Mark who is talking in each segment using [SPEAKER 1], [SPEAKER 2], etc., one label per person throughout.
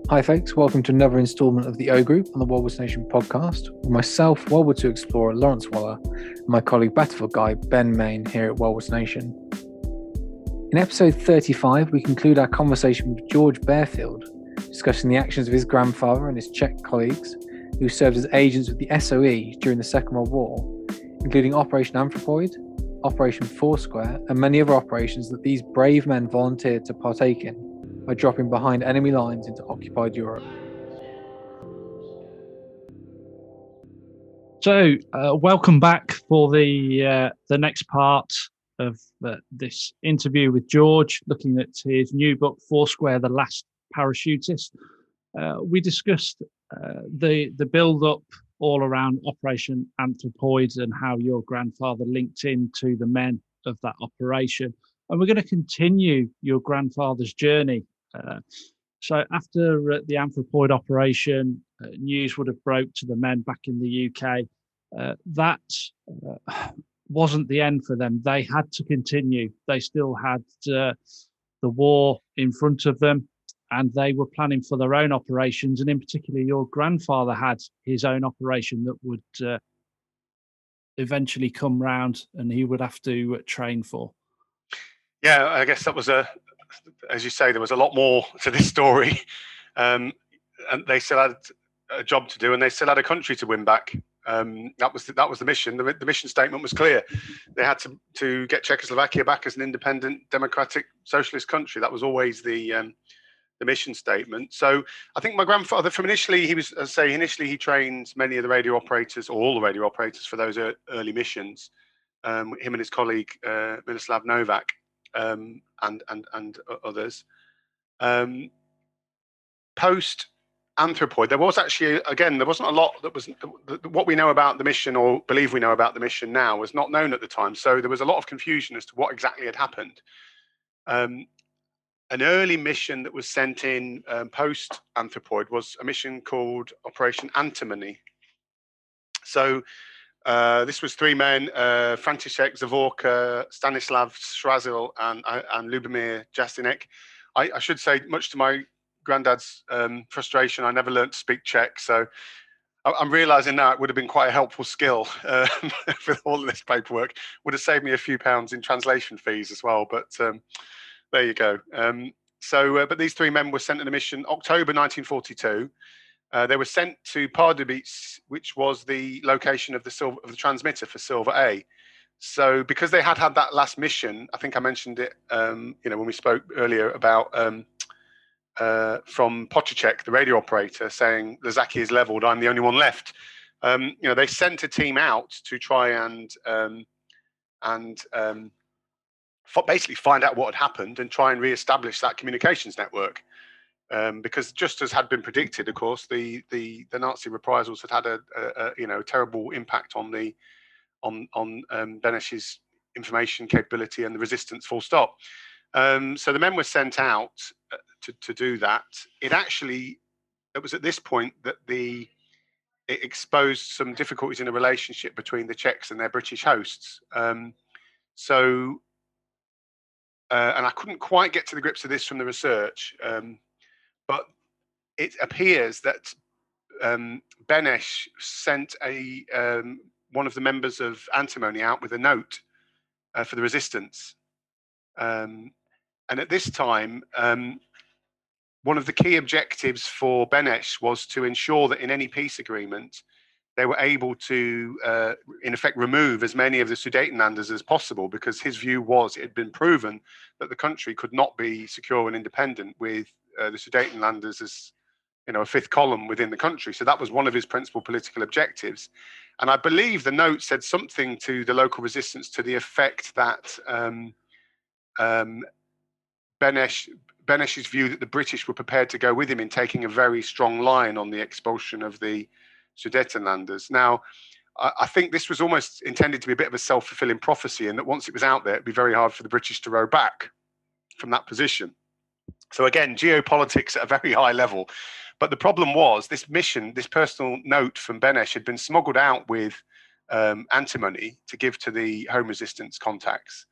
[SPEAKER 1] Hi folks, welcome to another instalment of the O Group on the World War Nation podcast with myself, World War II explorer Lawrence Waller, and my colleague battlefield guy Ben Main here at World War Nation. In episode 35, we conclude our conversation with George Bearfield, discussing the actions of his grandfather and his Czech colleagues who served as agents with the SOE during the Second World War, including Operation Anthropoid, Operation Foursquare, and many other operations that these brave men volunteered to partake in by dropping behind enemy lines into occupied Europe.
[SPEAKER 2] So, welcome back for the next part of this interview with George, looking at his new book, Foursquare: The Last Parachutist. We discussed the build-up all around Operation Anthropoid and how your grandfather linked into the men of that operation. And we're going to continue your grandfather's journey. So after the Anthropoid operation, news would have broke to the men back in the UK. That wasn't the end for them. They had to continue. They still had the war in front of them, and they were planning for their own operations. And in particular, your grandfather had his own operation that would eventually come round and he would have to train for.
[SPEAKER 3] Yeah, I guess that was as you say, there was a lot more to this story. And they still had a job to do, and they still had a country to win back. That was the mission. The mission statement was clear. They had to get Czechoslovakia back as an independent, democratic, socialist country. That was always the mission statement. So I think my grandfather, initially he trained many of the radio operators, or all the radio operators, for those early missions. Him and his colleague Miroslav Novak. And others. Post Anthropoid, there was actually, again, there wasn't a lot that was what we know about the mission, or believe we know about the mission now, was not known at the time. So there was a lot of confusion as to what exactly had happened. An early mission that was sent in post Anthropoid was a mission called Operation Antimony. So this was three men: František Zavorka, Stanislav Shrazil, and Lubomir Jasinek. I should say, much to my granddad's frustration, I never learned to speak Czech, so I'm realizing now it would have been quite a helpful skill with all of this paperwork. Would have saved me a few pounds in translation fees as well, but there you go. But these three men were sent on a mission October 1942. They were sent to Pardubice, which was the location of the transmitter for Silver A. So because they had that last mission, I think I mentioned it, when we spoke earlier about from Potocek, the radio operator, saying Lazaki is leveled, I'm the only one left. They sent a team out to try and basically find out what had happened and try and re-establish that communications network. Because just as had been predicted, of course, the Nazi reprisals had a terrible impact on Beneš's information capability and the resistance. Full stop. So the men were sent out to do that. It was at this point that it exposed some difficulties in the relationship between the Czechs and their British hosts. And I couldn't quite get to the grips of this from the research. But it appears that Beneš sent one of the members of Antimony out with a note for the resistance. And at this time, one of the key objectives for Beneš was to ensure that in any peace agreement, they were able to, in effect, remove as many of the Sudetenlanders as possible, because his view was it had been proven that the country could not be secure and independent with the Sudetenlanders as a fifth column within the country. So that was one of his principal political objectives. And I believe the note said something to the local resistance to the effect that Beneš's view that the British were prepared to go with him in taking a very strong line on the expulsion of the Sudetenlanders. Now, I think this was almost intended to be a bit of a self-fulfilling prophecy, and that once it was out there, it'd be very hard for the British to row back from that position. So again, geopolitics at a very high level. But the problem was this mission, this personal note from Beneš had been smuggled out with antimony to give to the home resistance contacts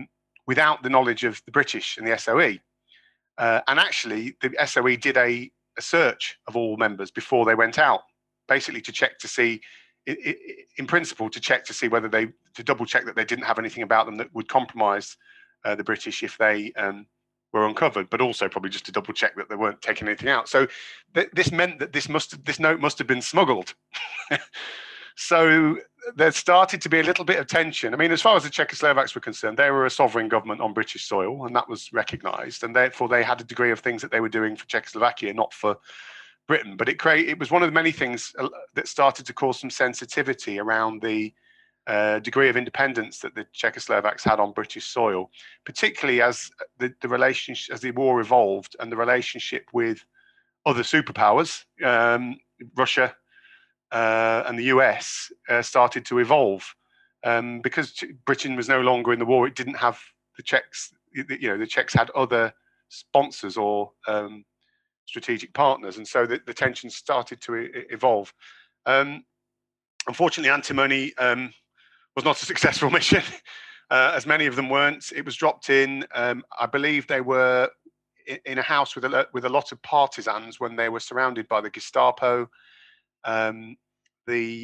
[SPEAKER 3] without the knowledge of the British and the SOE. And actually, the SOE did a a search of all members before they went out, basically to check to see, in principle, to check to see whether to double check that they didn't have anything about them that would compromise the British if they were uncovered, but also probably just to double check that they weren't taking anything out. So this meant that this note must have been smuggled. So there started to be a little bit of tension. I mean, as far as the Czechoslovaks were concerned, they were a sovereign government on British soil, and that was recognised, and therefore they had a degree of things that they were doing for Czechoslovakia, not for Britain. But it was one of the many things that started to cause some sensitivity around the degree of independence that the Czechoslovaks had on British soil, particularly as the relationship, as the war evolved, and the relationship with other superpowers, Russia and the US, started to evolve. Because Britain was no longer in the war, it didn't have the Czechs. The Czechs had other sponsors or strategic partners, and so the tensions started to evolve. Unfortunately, antimony was not a successful mission, as many of them weren't. It was dropped in. I believe they were in a house with a lot of partisans when they were surrounded by the Gestapo. The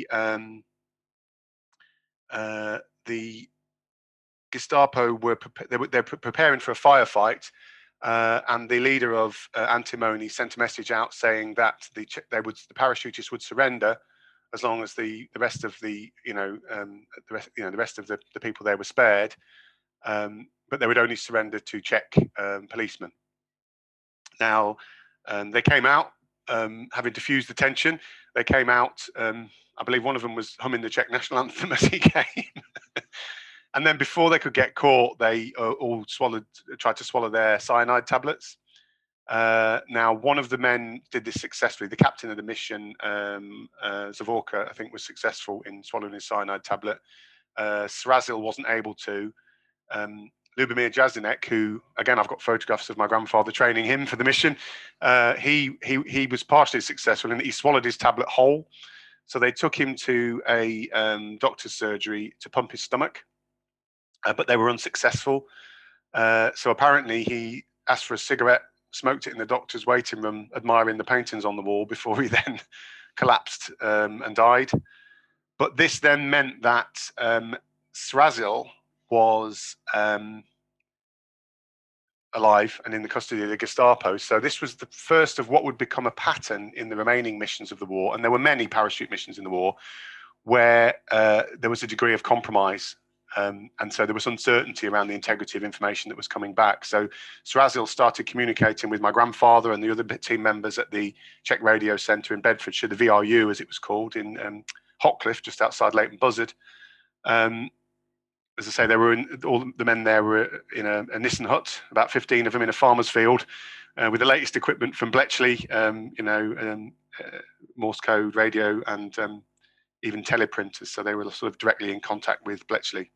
[SPEAKER 3] Gestapo were preparing for a firefight, and the leader of antimony sent a message out saying that the parachutists would surrender as long as the rest of the rest of the people there were spared, but they would only surrender to Czech policemen. Now, they came out, having diffused the tension. They came out. I believe one of them was humming the Czech national anthem as he came. And then before they could get caught, they all tried to swallow their cyanide tablets. Now, one of the men did this successfully. The captain of the mission, Zavorka, I think, was successful in swallowing his cyanide tablet. Srazil wasn't able to. Lubomir Jazinek, who, again, I've got photographs of my grandfather training him for the mission. He was partially successful in that he swallowed his tablet whole. So they took him to a doctor's surgery to pump his stomach, but they were unsuccessful. So apparently he asked for a cigarette, smoked it in the doctor's waiting room, admiring the paintings on the wall, before he then collapsed and died. But this then meant that Srazil was alive and in the custody of the Gestapo. So this was the first of what would become a pattern in the remaining missions of the war. And there were many parachute missions in the war where there was a degree of compromise. And so there was uncertainty around the integrity of information that was coming back. So Srazil started communicating with my grandfather and the other team members at the Czech Radio Centre in Bedfordshire, the VRU as it was called, in Hotcliffe, just outside Leighton Buzzard. As I say, all the men there were in a Nissan hut, about 15 of them in a farmer's field, with the latest equipment from Bletchley, Morse code radio, and even teleprinters. So they were sort of directly in contact with Bletchley.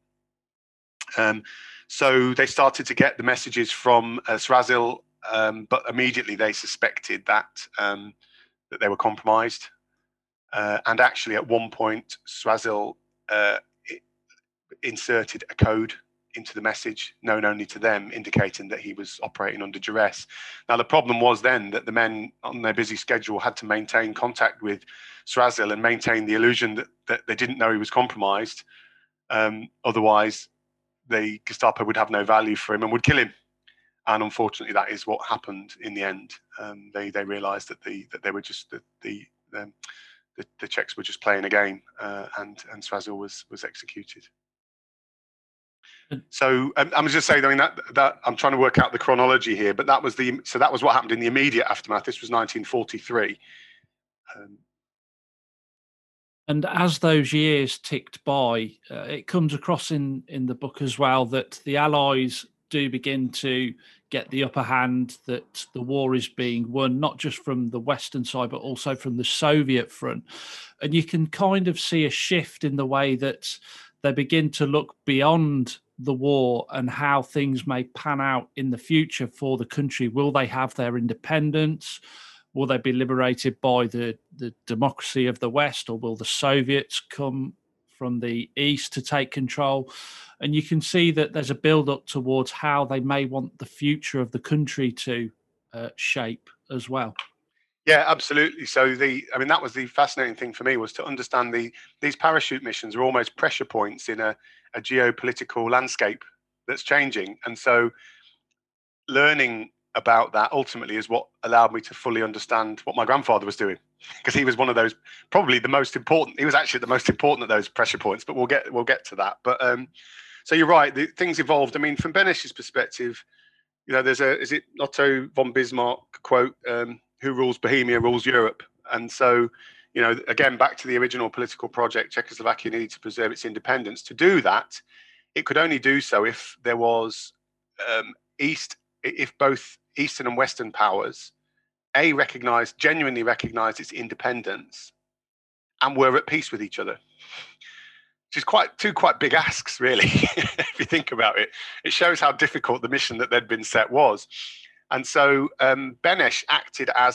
[SPEAKER 3] So they started to get the messages from Srazil, but immediately they suspected that they were compromised. And actually, at one point, Srazil inserted a code into the message known only to them, indicating that he was operating under duress. Now, the problem was then that the men on their busy schedule had to maintain contact with Srazil and maintain the illusion that they didn't know he was compromised. Otherwise, the Gestapo would have no value for him and would kill him. And unfortunately, that is what happened in the end. They realised that they were just the Czechs were just playing a game, and Srazil was executed. So I'm just saying, I mean, that I'm trying to work out the chronology here, but that was what happened in the immediate aftermath. This was 1943.
[SPEAKER 2] And as those years ticked by, it comes across in the book as well that the Allies do begin to get the upper hand, that the war is being won, not just from the Western side, but also from the Soviet front. And you can kind of see a shift in the way that they begin to look beyond the war and how things may pan out in the future for the country. Will they have their independence? Will they be liberated by the democracy of the West, or will the Soviets come from the East to take control? And you can see that there's a build-up towards how they may want the future of the country to shape as well.
[SPEAKER 3] Yeah, absolutely. So that was the fascinating thing for me, was to understand these parachute missions are almost pressure points in a geopolitical landscape that's changing. And so learning about that ultimately is what allowed me to fully understand what my grandfather was doing, because he was one of those, probably the most important. He was actually the most important of those pressure points, but we'll get to that. But so you're right, things evolved. I mean, from Benesh's perspective, is it Otto von Bismarck quote, who rules Bohemia rules Europe. And so, again, back to the original political project, Czechoslovakia needed to preserve its independence. To do that, it could only do so if there was if both Eastern and Western powers genuinely recognized its independence and were at peace with each other. Which is quite big asks, really. If you think about it, it shows how difficult the mission that they'd been set was. And so Beneš acted as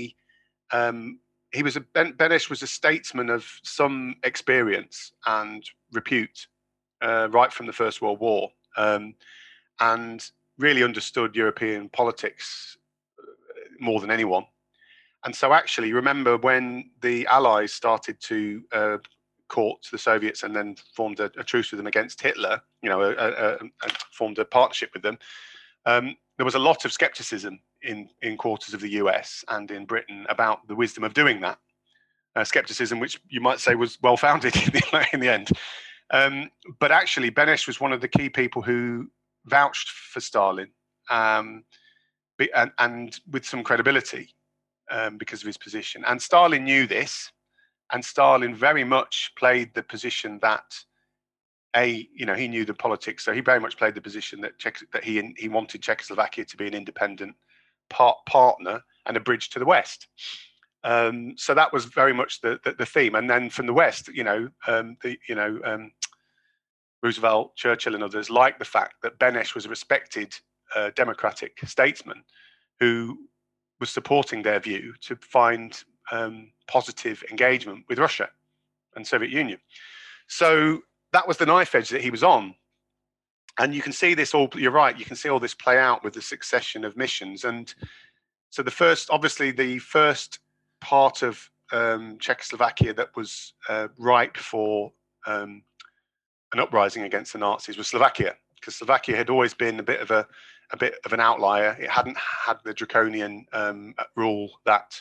[SPEAKER 3] Beneš was a statesman of some experience and repute right from the First World War, and really understood European politics more than anyone. And so actually, remember when the Allies started to court the Soviets and then formed a truce with them against Hitler, formed a partnership with them, there was a lot of skepticism in quarters of the US and in Britain about the wisdom of doing that. Skepticism, which you might say was well-founded in the end. But actually, Beneš was one of the key people who vouched for Stalin, and with some credibility because of his position. And Stalin knew this, and Stalin very much played the position that he knew the politics, so he very much played the position that he wanted Czechoslovakia to be an independent partner and a bridge to the West. So that was very much the theme. And then from the West, Roosevelt, Churchill, and others liked the fact that Beneš was a respected democratic statesman who was supporting their view to find positive engagement with Russia and Soviet Union. So that was the knife edge that he was on. And you can see this all, you're right, you can see all this play out with the succession of missions. And so the first part of Czechoslovakia that was ripe for an uprising against the Nazis was Slovakia, because Slovakia had always been a bit of an outlier. It hadn't had the draconian rule that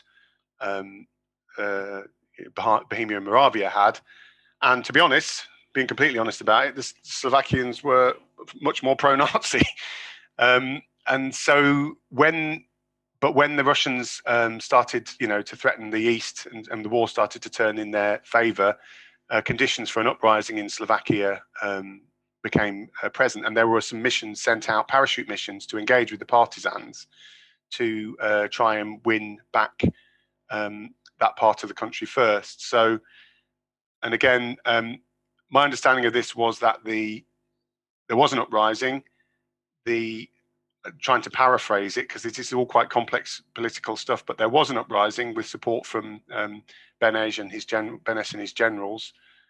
[SPEAKER 3] Bohemia and Moravia had. And to be honest, being completely honest about it, the Slovakians were much more pro-Nazi. And so when the Russians started, to threaten the East, and the war started to turn in their favor, conditions for an uprising in Slovakia became present, and there were some missions sent out, parachute missions, to engage with the partisans to try and win back that part of the country first. So, and again, my understanding of this was that there was an uprising. Trying to paraphrase it, because it is all quite complex political stuff, but there was an uprising with support from Beneš and his generals.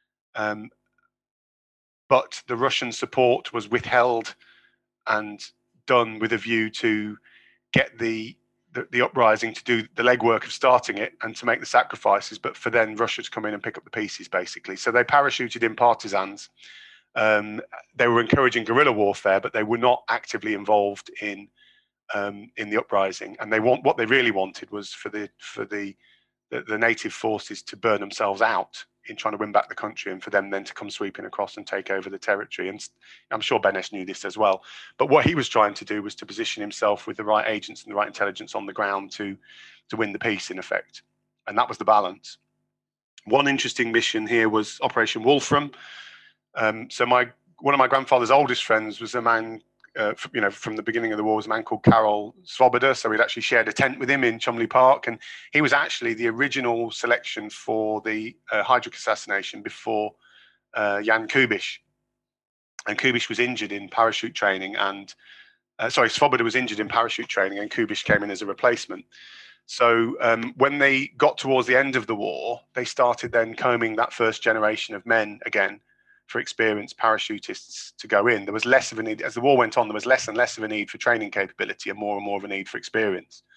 [SPEAKER 3] But the Russian support was withheld and done with a view to get the uprising to do the legwork of starting it and to make the sacrifices, but for then Russia to come in and pick up the pieces, basically. So they parachuted in partisans. They were encouraging guerrilla warfare, but they were not actively involved in the uprising. And what they really wanted was for the native forces to burn themselves out in trying to win back the country, and for them then to come sweeping across and take over the territory. And I'm sure Beneš knew this as well. But what he was trying to do was to position himself with the right agents and the right intelligence on the ground to win the peace, in effect. And that was the balance. One interesting mission here was Operation Wolfram. So one of my grandfather's oldest friends was a man, from the beginning of the war, was a man called Karol Svoboda. So we'd actually shared a tent with him in Chumley Park, and he was actually the original selection for the Heydrich assassination before Jan Kubiš. And Kubiš was injured in parachute training, and Svoboda was injured in parachute training, and Kubiš came in as a replacement. So when they got towards the end of the war, they started then combing that first generation of men again for experienced parachutists to go in. There was less of a need, as the war went on, there was less and less of a need for training capability and more of a need for experience.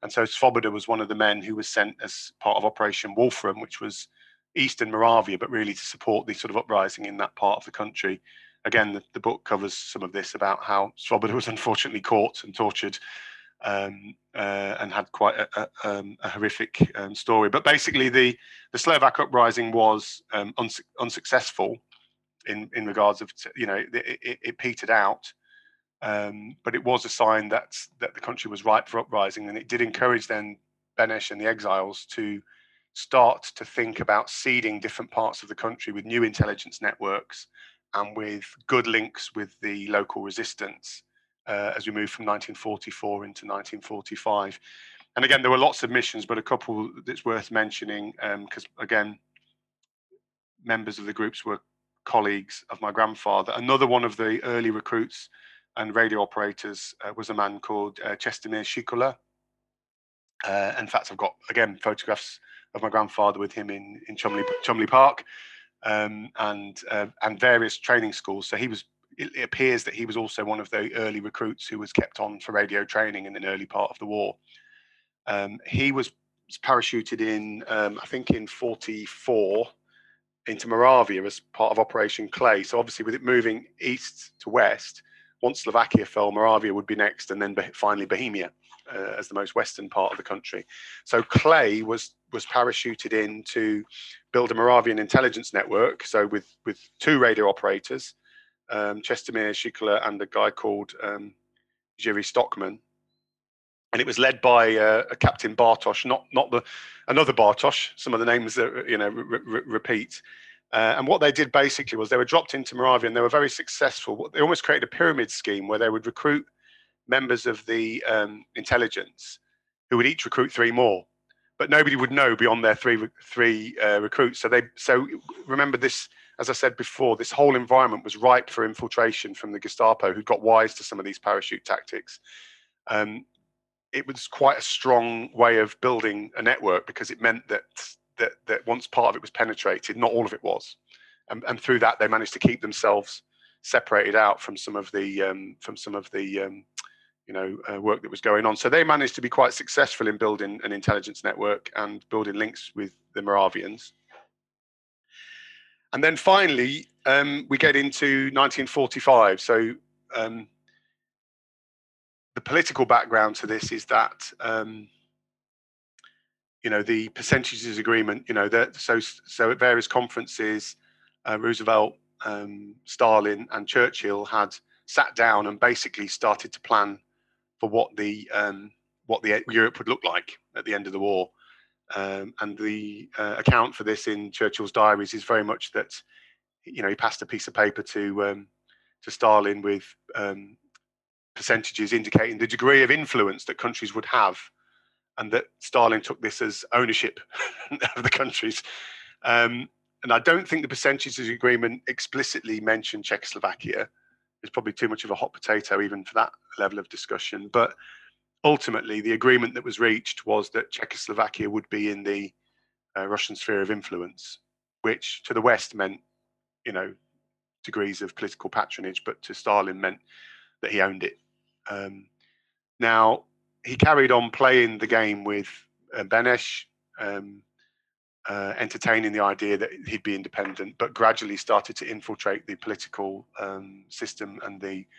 [SPEAKER 3] And so Svoboda was one of the men who was sent as part of Operation Wolfram, which was Eastern Moravia, but really to support the sort of uprising in that part of the country. Again, the book covers some of this about how Svoboda was unfortunately caught and tortured, and had quite a horrific story. But basically, the Slovak uprising was unsuccessful in regards of, it petered out. But it was a sign that the country was ripe for uprising, and it did encourage then Beneš and the exiles to start to think about seeding different parts of the country with new intelligence networks and with good links with the local resistance as we move from 1944 into 1945. And again, there were lots of missions, but a couple that's worth mentioning, because again, members of the groups were colleagues of my grandfather. Another one of the early recruits and radio operators was a man called Čestmír Šikula. In fact, I've got, again, photographs of my grandfather with him in Chumley Park, and various training schools. So it appears that he was also one of the early recruits who was kept on for radio training in an early part of the war. He was parachuted in, I think in 44, into Moravia as part of Operation Clay. So obviously with it moving east to west, once Slovakia fell, Moravia would be next, and then finally Bohemia as the most western part of the country. So Clay was parachuted in to build a Moravian intelligence network. So with two radio operators, Čestmír Šikula and a guy called Jiří Stockman. And it was led by a Captain Bartosz, not another Bartosz. Some of the names that repeat. And what they did basically was they were dropped into Moravia, and they were very successful. They almost created a pyramid scheme where they would recruit members of the intelligence who would each recruit three more, but nobody would know beyond their three recruits. So remember this, as I said before, this whole environment was ripe for infiltration from the Gestapo, who got wise to some of these parachute tactics. It was quite a strong way of building a network, because it meant that once part of it was penetrated, not all of it was, and through that they managed to keep themselves separated out from some of the work that was going on. So they managed to be quite successful in building an intelligence network and building links with the Moravians. And then finally, we get into 1945. So the political background to this is that the percentages agreement, so at various conferences, Roosevelt, Stalin and Churchill had sat down and basically started to plan for what the Europe would look like at the end of the war. And the account for this in Churchill's diaries is very much that, he passed a piece of paper to Stalin with percentages indicating the degree of influence that countries would have, and that Stalin took this as ownership of the countries. And I don't think the percentages agreement explicitly mentioned Czechoslovakia. It's probably too much of a hot potato even for that level of discussion. But ultimately, the agreement that was reached was that Czechoslovakia would be in the Russian sphere of influence, which to the West meant, degrees of political patronage, but to Stalin meant that he owned it. Now, he carried on playing the game with Beneš, entertaining the idea that he'd be independent, but gradually started to infiltrate the political system and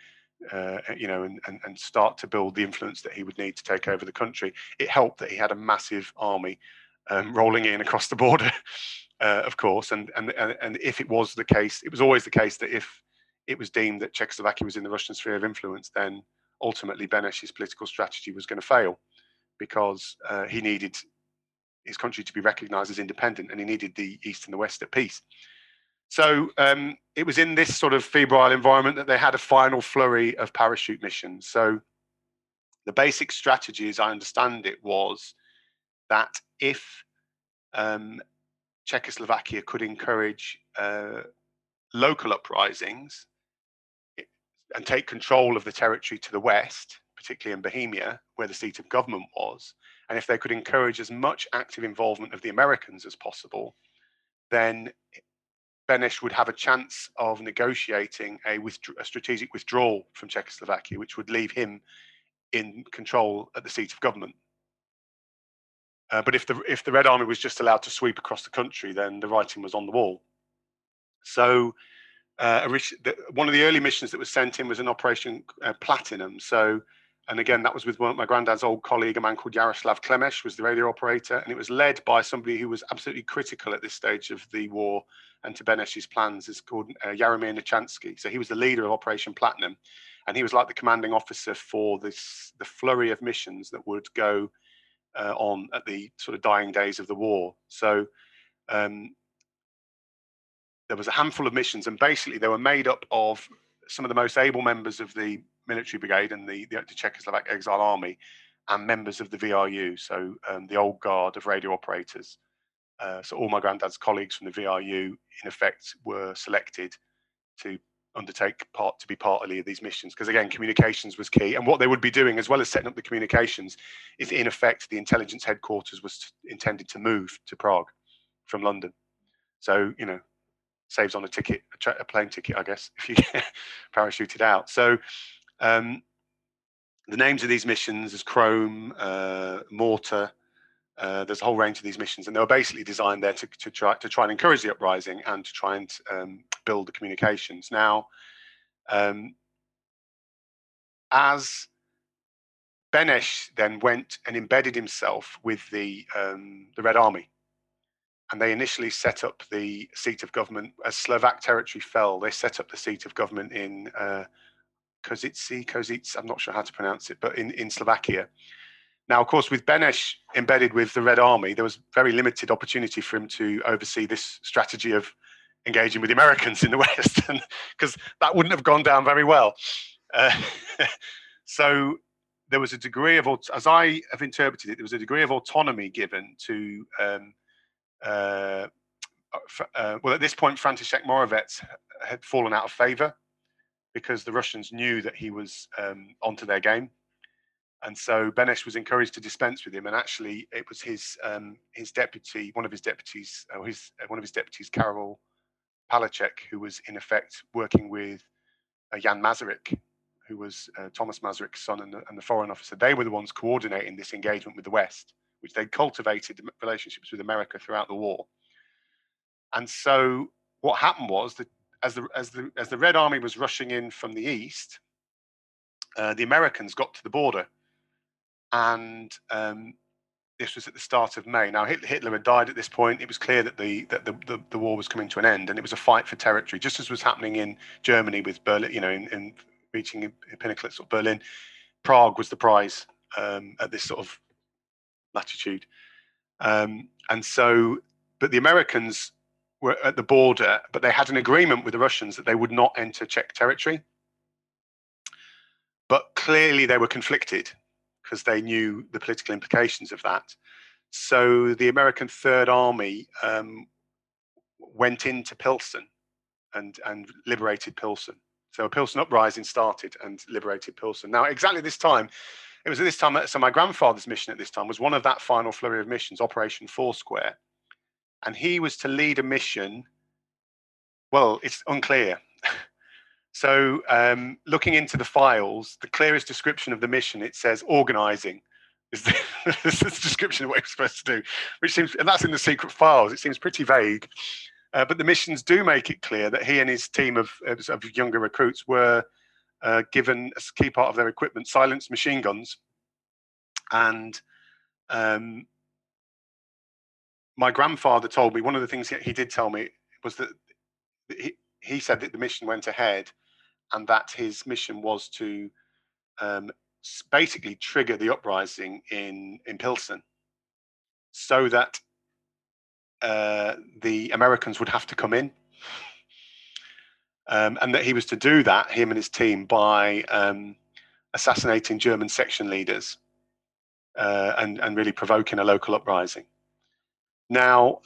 [SPEAKER 3] and start to build the influence that he would need to take over the country. It helped that he had a massive army rolling in across the border, of course. And if it was the case, it was always the case that if it was deemed that Czechoslovakia was in the Russian sphere of influence, then ultimately Beneš's political strategy was going to fail, because he needed his country to be recognized as independent, and he needed the East and the West at peace. So it was in this sort of febrile environment that they had a final flurry of parachute missions. So the basic strategy, as I understand it, was that if Czechoslovakia could encourage local uprisings and take control of the territory to the west, particularly in Bohemia, where the seat of government was, and if they could encourage as much active involvement of the Americans as possible, then Beneš would have a chance of negotiating a strategic withdrawal from Czechoslovakia, which would leave him in control at the seat of government. But if the Red Army was just allowed to sweep across the country, then the writing was on the wall. So one of the early missions that was sent in was an Operation Platinum. So, and again, that was with my granddad's old colleague, a man called Yaroslav Klemesh, was the radio operator, and it was led by somebody who was absolutely critical at this stage of the war and to Benesh's plans. Is called Yaromir Nachansky. So he was the leader of Operation Platinum, and he was like the commanding officer for the flurry of missions that would go on at the sort of dying days of the war. So there was a handful of missions, and basically they were made up of some of the most able members of the military brigade and the Czechoslovak Exile Army, and members of the VRU, so the old guard of radio operators. So all my granddad's colleagues from the VRU, in effect, were selected to be part of these missions, because again, communications was key. And what they would be doing, as well as setting up the communications, is in effect the intelligence headquarters was intended to move to Prague from London. So, you know, saves on a plane ticket, I guess, if you get parachuted out. So the names of these missions is Chrome, Mortar. There's a whole range of these missions, and they were basically designed there to try and encourage the uprising and to try and build the communications. Now, as Beneš then went and embedded himself with the Red Army, and they initially set up the seat of government as Slovak territory fell. They set up the seat of government in Kozice, I'm not sure how to pronounce it, but in Slovakia. Now, of course, with Beneš embedded with the Red Army, there was very limited opportunity for him to oversee this strategy of engaging with the Americans in the West, because that wouldn't have gone down very well. So there was a degree of, as I have interpreted it, there was a degree of autonomy given to well, at this point, František Moravec had fallen out of favor because the Russians knew that he was onto their game, and so Beneš was encouraged to dispense with him. And actually, it was his deputy, one of his deputies, Karol Palachek, who was in effect working with Jan Masaryk, who was Thomas Masaryk's son and the foreign officer. They were the ones coordinating this engagement with the West, which they cultivated relationships with America throughout the war. And so what happened was that as the Red Army was rushing in from the east, the Americans got to the border, and this was at the start of May. Now Hitler had died at this point. It was clear that the war was coming to an end, and it was a fight for territory, just as was happening in Germany with Berlin. You know, in reaching a pinnacle at sort of Berlin, Prague was the prize at this sort of latitude, and so. But the Americans were at the border, but they had an agreement with the Russians that they would not enter Czech territory. But clearly they were conflicted because they knew the political implications of that. So the American Third Army went into Pilsen and liberated Pilsen. So a Pilsen uprising started and liberated Pilsen. Now, exactly this time, it was at this time, so my grandfather's mission at this time was one of that final flurry of missions, Operation Foursquare. And he was to lead a mission. Well, it's unclear. So looking into the files, the clearest description of the mission, it says organizing is the description of what he was supposed to do, which seems, and that's in the secret files. It seems pretty vague. But the missions do make it clear that he and his team of younger recruits were given as a key part of their equipment silenced machine guns. And my grandfather told me, one of the things he did tell me was that he said that the mission went ahead and that his mission was to basically trigger the uprising in Pilsen so that the Americans would have to come in. And that he was to do that, him and his team, by assassinating German section leaders and really provoking a local uprising. Now,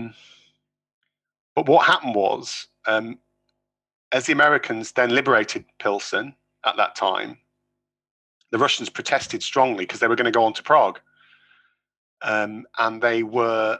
[SPEAKER 3] but what happened was, as the Americans then liberated Pilsen at that time, the Russians protested strongly because they were going to go on to Prague. And they were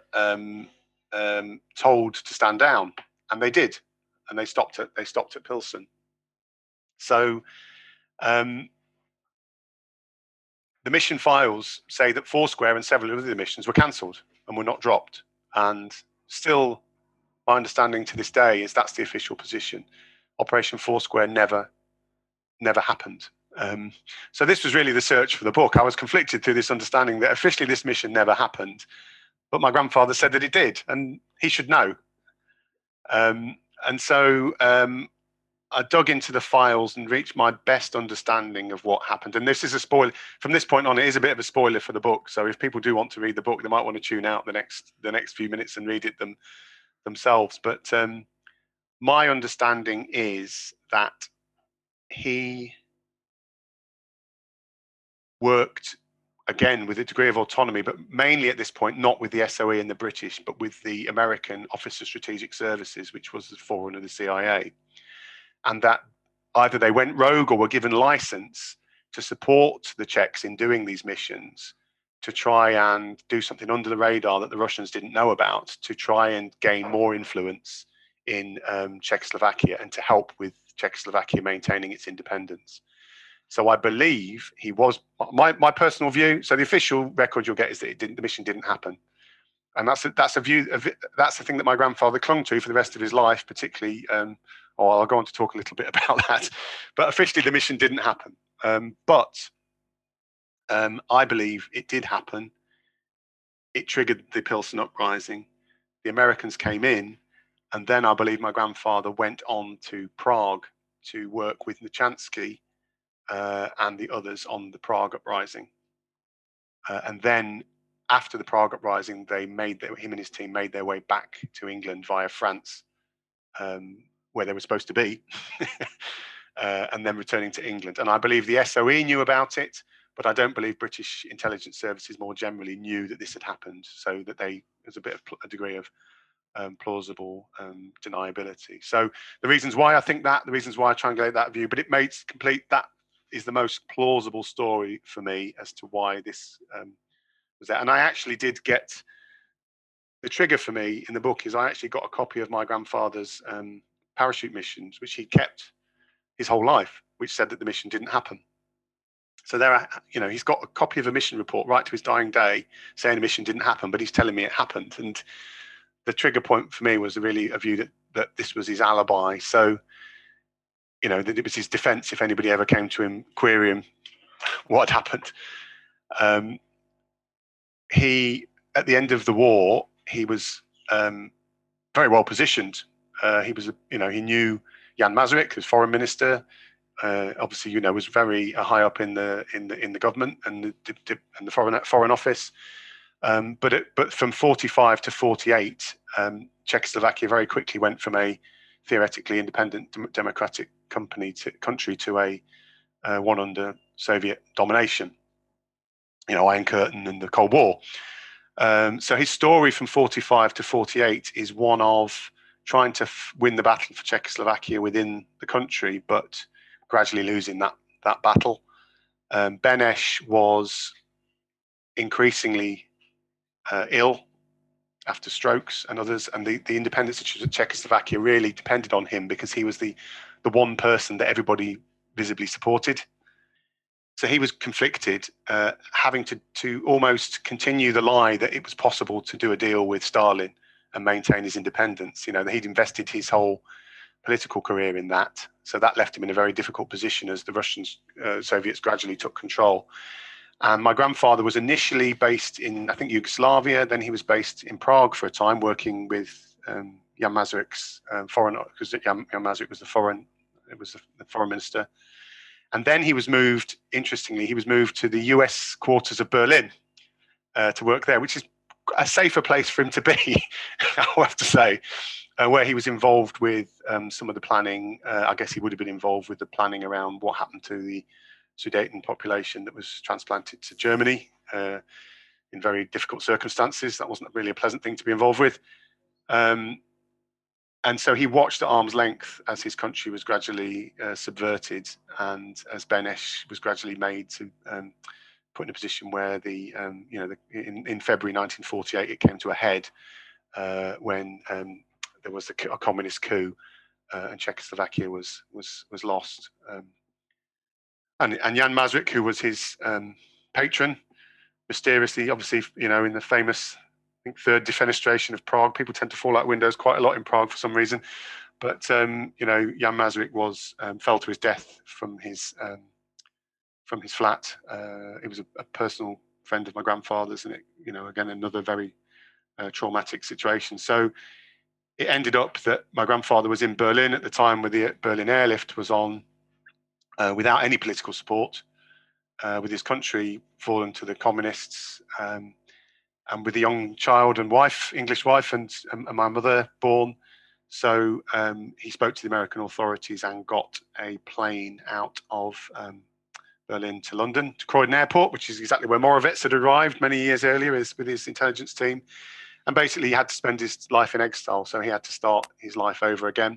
[SPEAKER 3] told to stand down, and they did. And they stopped at Pilsen. So the mission files say that Foursquare and several of the missions were cancelled and were not dropped. And still, my understanding to this day is that's the official position. Operation Foursquare never happened. So this was really the search for the book. I was conflicted through this understanding that officially this mission never happened, but my grandfather said that it did, and he should know. And so I dug into the files and reached my best understanding of what happened. And this is a spoiler. From this point on, it is a bit of a spoiler for the book. So if people do want to read the book, they might want to tune out the next few minutes and read it themselves. But my understanding is that he worked, again, with a degree of autonomy, but mainly at this point, not with the SOE and the British, but with the American Office of Strategic Services, which was the forerunner of the CIA. And that either they went rogue or were given license to support the Czechs in doing these missions, to try and do something under the radar that the Russians didn't know about, to try and gain more influence in Czechoslovakia and to help with Czechoslovakia maintaining its independence. So I believe he was, my personal view, so the official record you'll get is that the mission didn't happen. And that's a view of it, that's the thing that my grandfather clung to for the rest of his life, particularly, I'll go on to talk a little bit about that, but officially the mission didn't happen. But I believe it did happen. It triggered the Pilsen uprising. The Americans came in, and then I believe my grandfather went on to Prague to work with Lubchansky and the others on the Prague uprising. And then after the Prague uprising, him and his team made their way back to England via France, where they were supposed to be, and then returning to England. And I believe the SOE knew about it, but I don't believe British intelligence services more generally knew that this had happened, so that there's a degree of plausible deniability. So the reasons why I think that, the reasons why I triangulate that view, but it makes complete, that is the most plausible story for me as to why this was that. And I actually did get, the trigger for me in the book is I actually got a copy of my grandfather's parachute missions, which he kept his whole life, which said that the mission didn't happen. So there, he's got a copy of a mission report right to his dying day saying the mission didn't happen, but he's telling me it happened. And the trigger point for me was really a view that this was his alibi. So, that it was his defense if anybody ever came to him, query him what had happened. He, at the end of the war, he was very well positioned. He was, he knew Jan Masaryk as foreign minister. Obviously, was very high up in the government and the foreign office. But from 45 to 48, Czechoslovakia very quickly went from a theoretically independent democratic country to a one under Soviet domination. Iron Curtain and the Cold War. So his story from 45 to 48 is one of trying to win the battle for Czechoslovakia within the country, but gradually losing that battle. Beneš was increasingly ill after strokes and others, and the independence of Czechoslovakia really depended on him because he was the one person that everybody visibly supported. So he was conflicted, having to almost continue the lie that it was possible to do a deal with Stalin and maintain his independence. He'd invested his whole political career in that. So that left him in a very difficult position as the Russians, Soviets gradually took control. And my grandfather was initially based in, I think, Yugoslavia. Then he was based in Prague for a time, working with Jan Masaryk's foreign, because Jan Masaryk was the foreign minister. And then he was moved, interestingly, to the US quarters of Berlin to work there, which is a safer place for him to be, I'll have to say, where he was involved with some of the planning. I guess he would have been involved with the planning around what happened to the Sudeten population that was transplanted to Germany in very difficult circumstances. That wasn't really a pleasant thing to be involved with. And so he watched at arm's length as his country was gradually subverted, and as Beneš was gradually made to put in a position where in February 1948 it came to a head when there was a communist coup and Czechoslovakia was lost. And Jan Masaryk, who was his patron. Mysteriously, obviously, in the famous, I think, third defenestration of Prague, people tend to fall out windows quite a lot in Prague for some reason. But Jan Masaryk fell to his death from his flat. It was a personal friend of my grandfather's, and again, another very traumatic situation. So it ended up that my grandfather was in Berlin at the time where the Berlin airlift was on, without any political support, with his country fallen to the communists, and with a young child and wife, English wife, and my mother born. So he spoke to the American authorities and got a plane out of Berlin to London, to Croydon Airport, which is exactly where Moravec had arrived many years earlier with his intelligence team. And basically he had to spend his life in exile, so he had to start his life over again.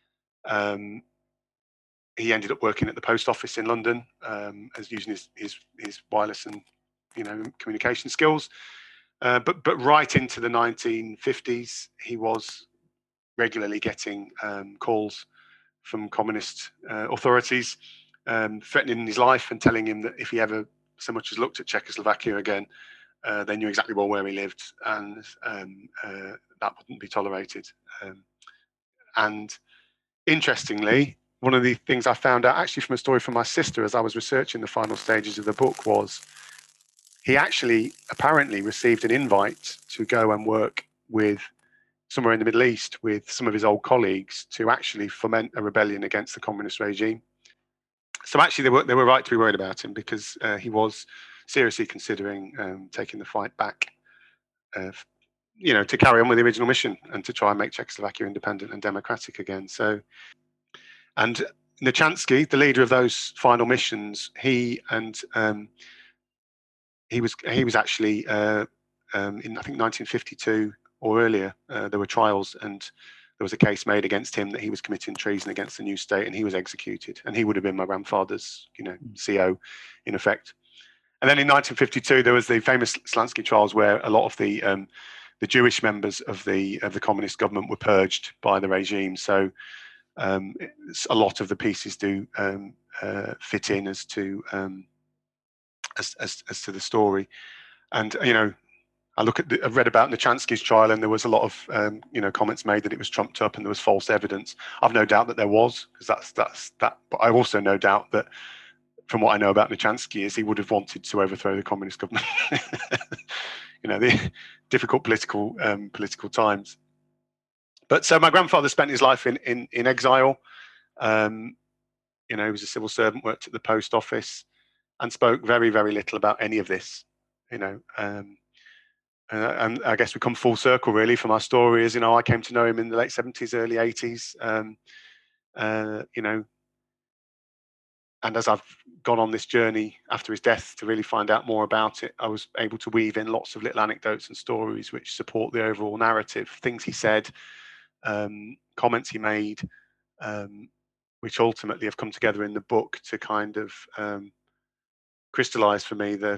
[SPEAKER 3] He ended up working at the post office in London, as using his wireless and communication skills. But right into the 1950s, he was regularly getting calls from communist authorities, threatening his life and telling him that if he ever so much as looked at Czechoslovakia again, they knew exactly where he lived, and that wouldn't be tolerated. And interestingly, one of the things I found out actually from a story from my sister as I was researching the final stages of the book was he actually apparently received an invite to go and work with somewhere in the Middle East with some of his old colleagues to actually foment a rebellion against the communist regime. So actually they were right to be worried about him, because he was seriously considering taking the fight back, to carry on with the original mission and to try and make Czechoslovakia independent and democratic again. So, and Nachansky, the leader of those final missions, he was actually in, I think, 1952 or earlier, there were trials, and there was a case made against him that he was committing treason against the new state, and he was executed. And he would have been my grandfather's, CO, in effect. And then in 1952, there was the famous Slansky trials, where a lot of the Jewish members of the communist government were purged by the regime. So a lot of the pieces do fit in as to the story. And I've read about Nachansky's trial, and there was a lot of comments made that it was trumped up and there was false evidence. I've no doubt that there was, because that's that. But I also no doubt that, from what I know about Nachansky, is he would have wanted to overthrow the communist government. The difficult political times. But so my grandfather spent his life in exile. He was a civil servant, worked at the post office, and spoke very, very little about any of this. And I guess we come full circle really from our story. As I came to know him in the late 70s, early 80s. And as I've gone on this journey after his death to really find out more about it, I was able to weave in lots of little anecdotes and stories which support the overall narrative. Things he said, comments he made, which ultimately have come together in the book to kind of crystallize for me the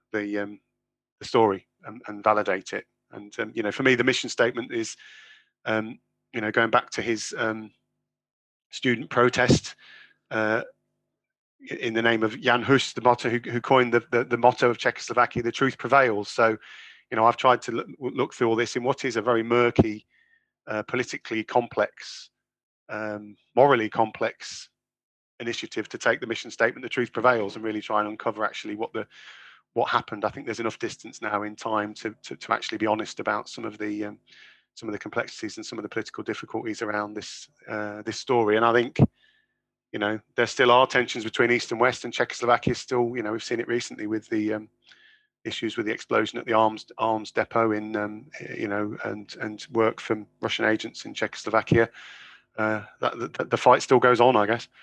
[SPEAKER 3] story and validate it. And for me, the mission statement is going back to his student protest in the name of Jan Hus, the motto who coined the motto of Czechoslovakia: the truth prevails. So I've tried to look through all this in what is a very murky, politically complex, morally complex initiative to take the mission statement, the truth prevails, and really try and uncover actually what happened. I think there's enough distance now in time to actually be honest about some of the complexities and some of the political difficulties around this story. And I think there still are tensions between East and West, and Czechoslovakia still, we've seen it recently with the issues with the explosion at the arms depot in and work from Russian agents in Czechoslovakia. The fight still goes on, I guess.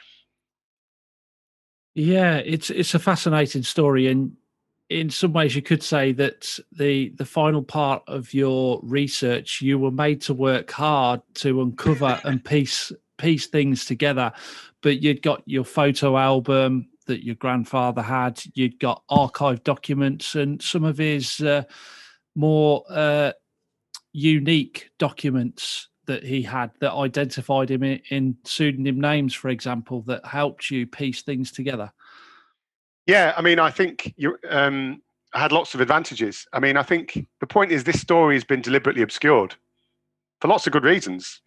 [SPEAKER 2] Yeah, it's a fascinating story, and in some ways you could say that the final part of your research, you were made to work hard to uncover and piece things together. But you'd got your photo album that your grandfather had, you'd got archived documents, and some of his more unique documents that he had that identified him in pseudonym names, for example, that helped you piece things together.
[SPEAKER 3] Yeah, I mean, I think I had lots of advantages. I mean, I think the point is this story has been deliberately obscured for lots of good reasons.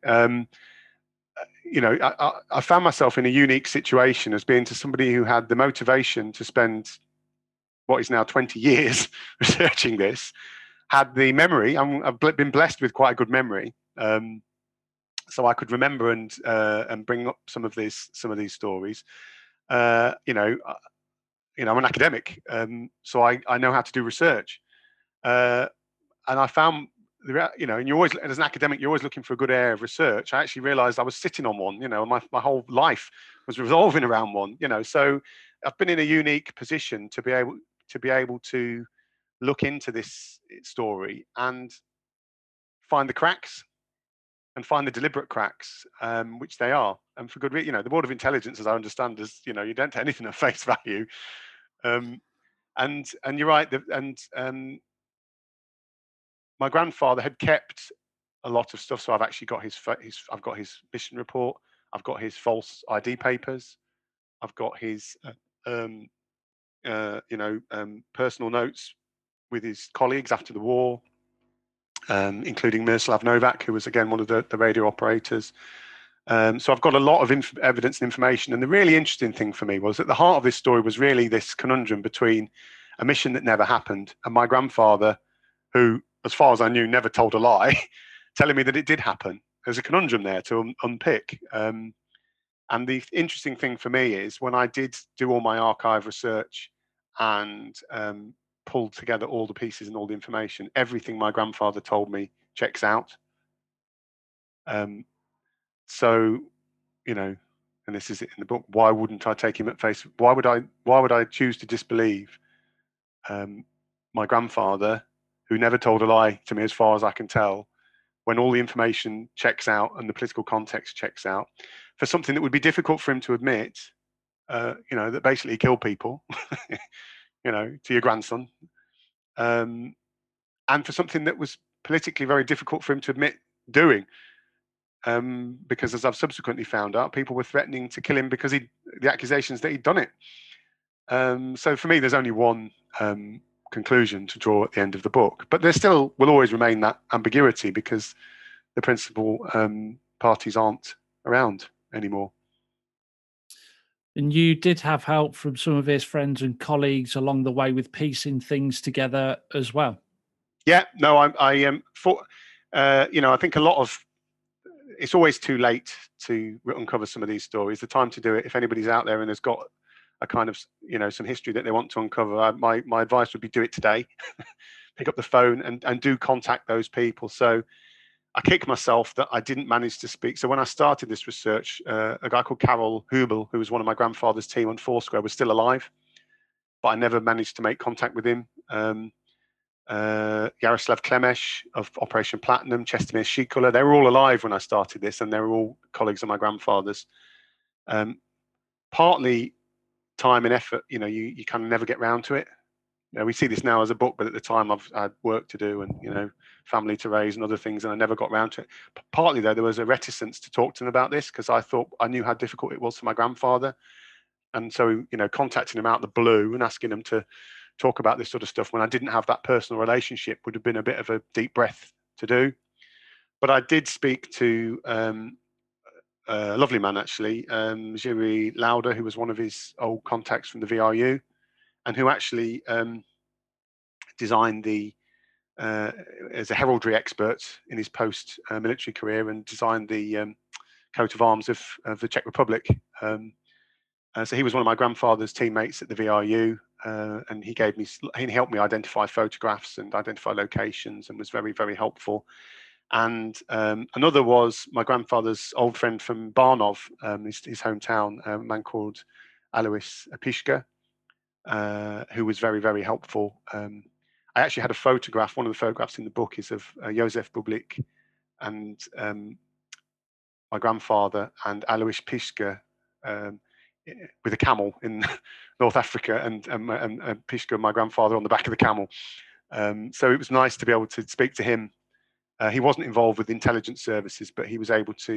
[SPEAKER 3] I found myself in a unique situation as being to somebody who had the motivation to spend what is now 20 years researching this, had the memory. I've been blessed with quite a good memory, so I could remember and bring up some of these stories. I'm an academic, so I know how to do research, and I found and you always, as an academic, you're always looking for a good area of research. I actually realised I was sitting on one. My whole life was revolving around one. So I've been in a unique position to be able to look into this story and find the cracks and find the deliberate cracks, which they are, and for good reason. The Board of Intelligence, as I understand, is you don't take anything at face value, and you're right. My grandfather had kept a lot of stuff, so I've actually got I've got his mission report, I've got his false ID papers, I've got his personal notes with his colleagues after the war, including Miroslav Novak, who was again one of the radio operators. So I've got a lot of evidence and information. And the really interesting thing for me was at the heart of this story was really this conundrum between a mission that never happened and my grandfather, who, as far as I knew, never told a lie, telling me that it did happen. There's a conundrum there to unpick. And the interesting thing for me is when I did do all my archive research and pulled together all the pieces and all the information, everything my grandfather told me checks out. So, and this is it in the book, why wouldn't I take him at face? Why would I choose to disbelieve my grandfather, who never told a lie to me as far as I can tell, when all the information checks out and the political context checks out, for something that would be difficult for him to admit, that basically killed people, to your grandson, and for something that was politically very difficult for him to admit doing. Because as I've subsequently found out, people were threatening to kill him because the accusations that he'd done it. So for me, there's only one conclusion to draw at the end of the book, but there still will always remain that ambiguity because the principal parties aren't around anymore.
[SPEAKER 2] And you did have help from some of his friends and colleagues along the way with piecing things together as well.
[SPEAKER 3] Yeah, no, I think a lot of it's always too late to uncover some of these stories. The time to do it, if anybody's out there and has got a kind of some history that they want to uncover, my advice would be do it today. Pick up the phone and do contact those people. So I kick myself that I didn't manage to speak. So when I started this research, a guy called Karol Hubel, who was one of my grandfather's team on Foursquare, was still alive, but I never managed to make contact with him. Jaroslav Klemesh of Operation Platinum, Čestmír Šíkola, they were all alive when I started this, and they were all colleagues of my grandfather's. Partly time and effort, you kind of never get round to it. We see this now as a book, but at the time I had work to do and family to raise and other things, and I never got round to it. Partly though, there was a reticence to talk to them about this because I thought I knew how difficult it was for my grandfather, and so contacting him out of the blue and asking him to talk about this sort of stuff when I didn't have that personal relationship would have been a bit of a deep breath to do. But I did speak to a lovely man actually, Jiří Lauda, who was one of his old contacts from the VRU, and who actually designed as a heraldry expert in his post-military career, and designed the coat of arms of the Czech Republic. So he was one of my grandfather's teammates at the VRU, and he helped me identify photographs and identify locations, and was very, very helpful. And another was my grandfather's old friend from Barnov, his hometown, a man called Alois Piška, who was very, very helpful. I actually had a photograph. One of the photographs in the book is of Josef Bublik and my grandfather and Alois Piška with a camel in North Africa, and Piška, my grandfather, on the back of the camel. So it was nice to be able to speak to him. He wasn't involved with intelligence services, but he was able to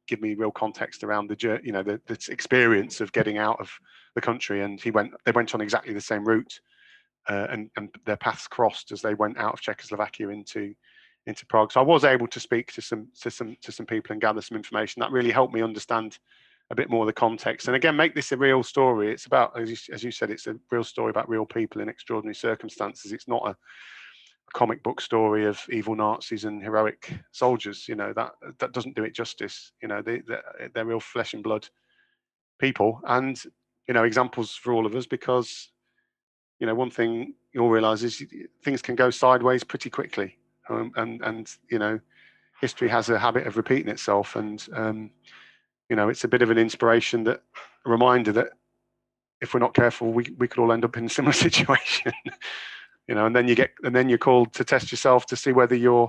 [SPEAKER 3] give me real context around the experience of getting out of the country. And they went on exactly the same route, and their paths crossed as they went out of Czechoslovakia into Prague. So I was able to speak to some people and gather some information that really helped me understand a bit more of the context. And again, make this a real story. It's about, as you said, it's a real story about real people in extraordinary circumstances. It's not a comic book story of evil Nazis and heroic soldiers. That doesn't do it justice. They're real flesh and blood people, and examples for all of us, because one thing you'll realize is things can go sideways pretty quickly, and history has a habit of repeating itself. And it's a bit of an inspiration, a reminder that if we're not careful, we could all end up in a similar situation. And then you're called to test yourself to see whether you'll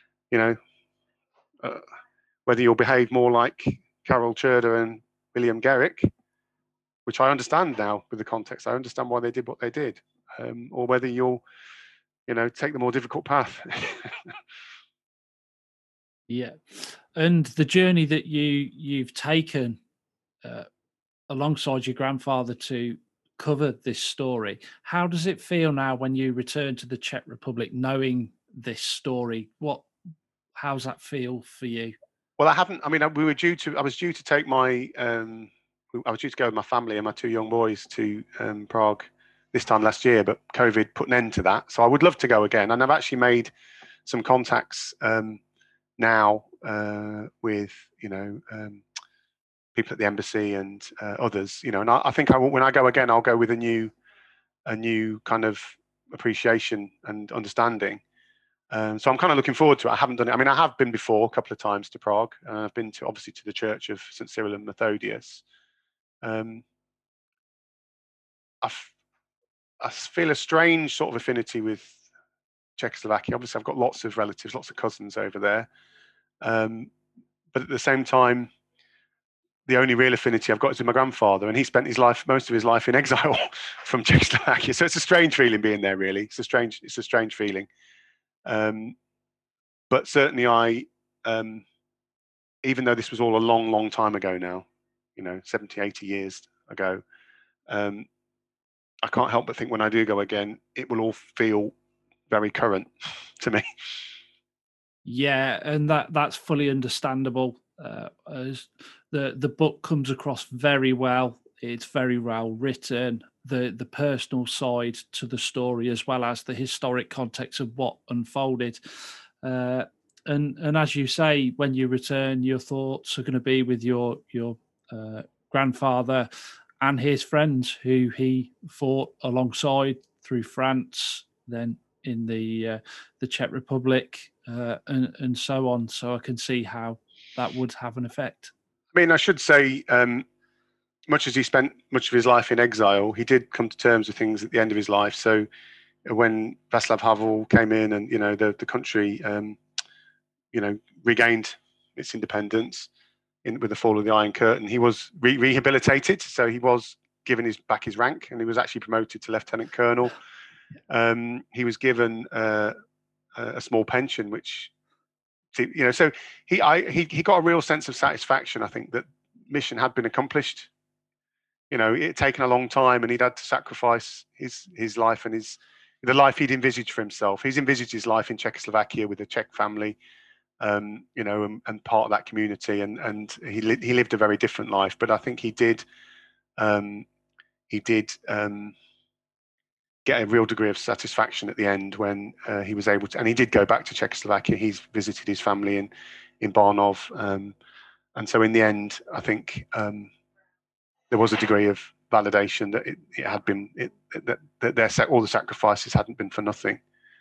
[SPEAKER 3] behave more like Carol Churda and William Garrick, which I understand now with the context. I understand why they did what they did, or whether you'll take the more difficult path.
[SPEAKER 2] Yeah, and the journey that you've taken alongside your grandfather to cover this story, how does it feel now when you return to the Czech Republic knowing this story? How's that feel for you?
[SPEAKER 3] Well, I was due to take my I was due to go with my family and my two young boys to Prague this time last year, but COVID put an end to that. So I would love to go again, and I've actually made some contacts now with people at the embassy and others, and I think when I go again, I'll go with a new kind of appreciation and understanding. So I'm kind of looking forward to it. I haven't done it. I have been before a couple of times to Prague. I've been obviously to the Church of St. Cyril and Methodius. I feel a strange sort of affinity with Czechoslovakia. Obviously, I've got lots of relatives, lots of cousins over there. But at the same time, the only real affinity I've got is with my grandfather, and he spent most of his life in exile from Czechoslovakia. So it's a strange feeling being there, really. It's a strange feeling. But certainly even though this was all a long, long time ago now, 70, 80 years ago, I can't help but think when I do go again, it will all feel very current to me.
[SPEAKER 2] Yeah, and that's fully understandable. As the book comes across very well. It's very well written. The personal side to the story, as well as the historic context of what unfolded. And as you say, when you return, your thoughts are going to be with your grandfather and his friends who he fought alongside through France, then in the Czech Republic, and so on. So I can see how that would have an effect.
[SPEAKER 3] I should say, much as he spent much of his life in exile, he did come to terms with things at the end of his life. So when Václav Havel came in and the country regained its independence with the fall of the Iron Curtain, he was rehabilitated. So he was given back his rank, and he was actually promoted to lieutenant colonel. He was given a small pension, which so he got a real sense of satisfaction. I think that mission had been accomplished. It had taken a long time, and he'd had to sacrifice his life and the life he'd envisaged for himself. He's envisaged his life in Czechoslovakia with a Czech family, and part of that community, and he lived a very different life. But I think he did get a real degree of satisfaction at the end when he was able to, and he did go back to Czechoslovakia. He's visited his family in Barnov, and so in the end, I think there was a degree of validation that it had been that all the sacrifices hadn't been for nothing.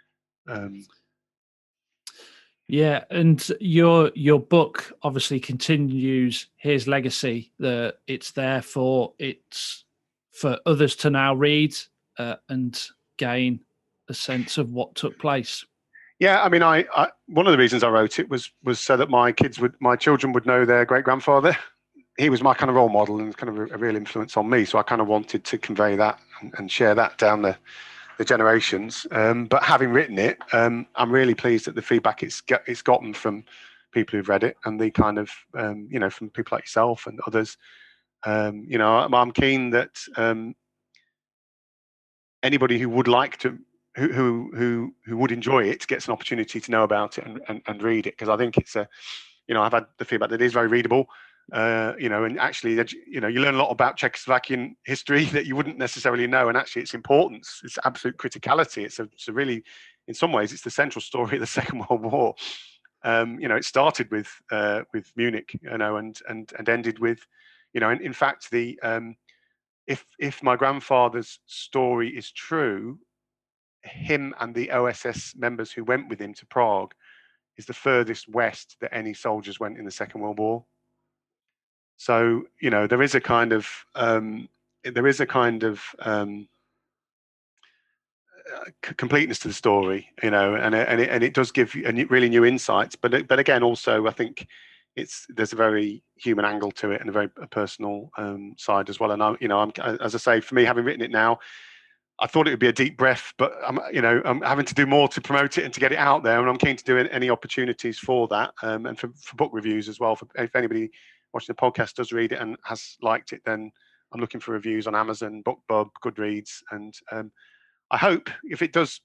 [SPEAKER 2] Yeah, and your book obviously continues his legacy. It's there for others to now read and gain a sense of what took place.
[SPEAKER 3] Yeah, I one of the reasons I wrote it was so that my children would know their great grandfather. He was my kind of role model and kind of a real influence on me. So I kind of wanted to convey that and share that down the generations. But having written it, I'm really pleased at the feedback it's gotten from people who've read it, and the kind of from people like yourself and others. I'm keen that anybody who would like to, who would enjoy it, gets an opportunity to know about it and read it, because I think it's I've had the feedback that it is very readable. And actually, you learn a lot about Czechoslovakian history that you wouldn't necessarily know, and actually its importance, its absolute criticality. It's a really, in some ways, it's the central story of the Second World War. It started with Munich, and ended with, in fact, the if my grandfather's story is true, him and the OSS members who went with him to Prague is the furthest west that any soldiers went in the Second World War. So, there is a kind of completeness to the story, and it does give you really new insights. But again, also I think there's a very human angle to it, and a very personal side as well. And I'm as I say, for me, having written it now, I thought it would be a deep breath, but I'm having to do more to promote it and to get it out there, and I'm keen to do any opportunities for that, and for book reviews as well. If anybody watching the podcast does read it and has liked it, then I'm looking for reviews on Amazon, BookBub, Goodreads, and I hope if it does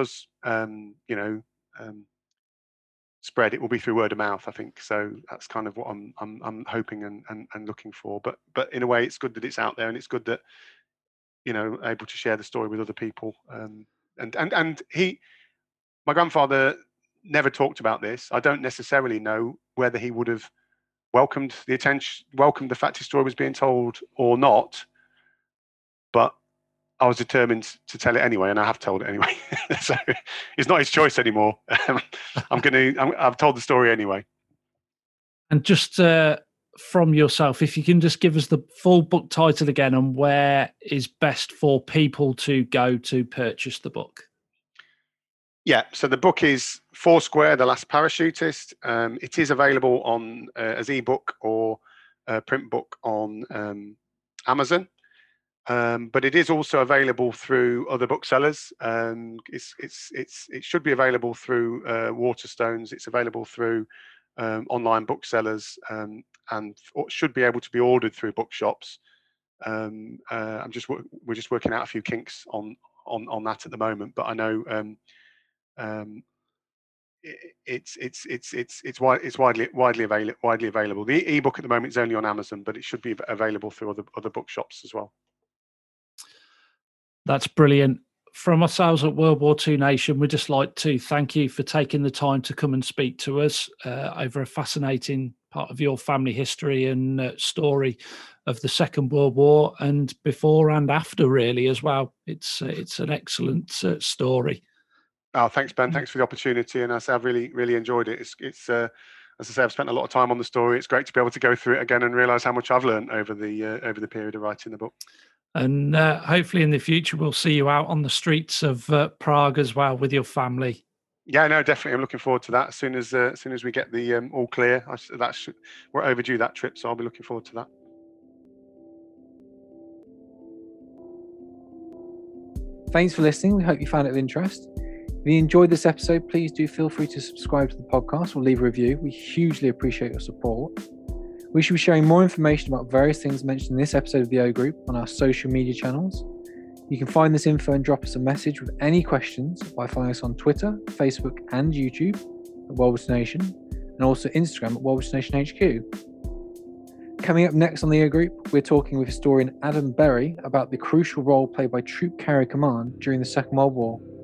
[SPEAKER 3] spread, it will be through word of mouth, I think. So that's kind of what I'm hoping and looking for. But in a way, it's good that it's out there, and it's good that able to share the story with other people. And my grandfather never talked about this. I don't necessarily know whether he would have welcomed the fact his story was being told or not, but I was determined to tell it anyway, and I have told it anyway. So it's not his choice anymore. I've told the story anyway.
[SPEAKER 2] And just from yourself, if you can just give us the full book title again, and where is best for people to go to purchase the book.
[SPEAKER 3] Yeah, so the book is Foursquare: The Last Parachutist. It is available on as ebook or print book on Amazon, but it is also available through other booksellers. It should be available through Waterstones. It's available through online booksellers, and should be able to be ordered through bookshops. We're just working out a few kinks on that at the moment, but I know. It's widely available. The ebook at the moment is only on Amazon, but it should be available through other bookshops as well.
[SPEAKER 2] That's brilliant. From ourselves at World War II Nation, we'd just like to thank you for taking the time to come and speak to us over a fascinating part of your family history and story of the Second World War, and before and after, really, as well. It's an excellent story.
[SPEAKER 3] Oh, thanks, Ben. Thanks for the opportunity, and I've really enjoyed it. It's as I say, I've spent a lot of time on the story. It's great to be able to go through it again and realise how much I've learned over the period of writing the book. And
[SPEAKER 2] hopefully in the future we'll see you out on the streets of Prague as well with your family.
[SPEAKER 3] Yeah, no, definitely. I'm looking forward to that. As soon as we get the all clear, we're overdue that trip, so I'll be looking forward to that.
[SPEAKER 1] Thanks for listening. We hope you found it of interest. If you enjoyed this episode, please do feel free to subscribe to the podcast or leave a review. We hugely appreciate your support. We should be sharing more information about various things mentioned in this episode of the O Group on our social media channels. You can find this info and drop us a message with any questions by following us on Twitter, Facebook, and YouTube at Walrus Nation, and also Instagram at Walrus Nation HQ. Coming up next on the O Group, we're talking with historian Adam Berry about the crucial role played by Troop Carrier Command during the Second World War.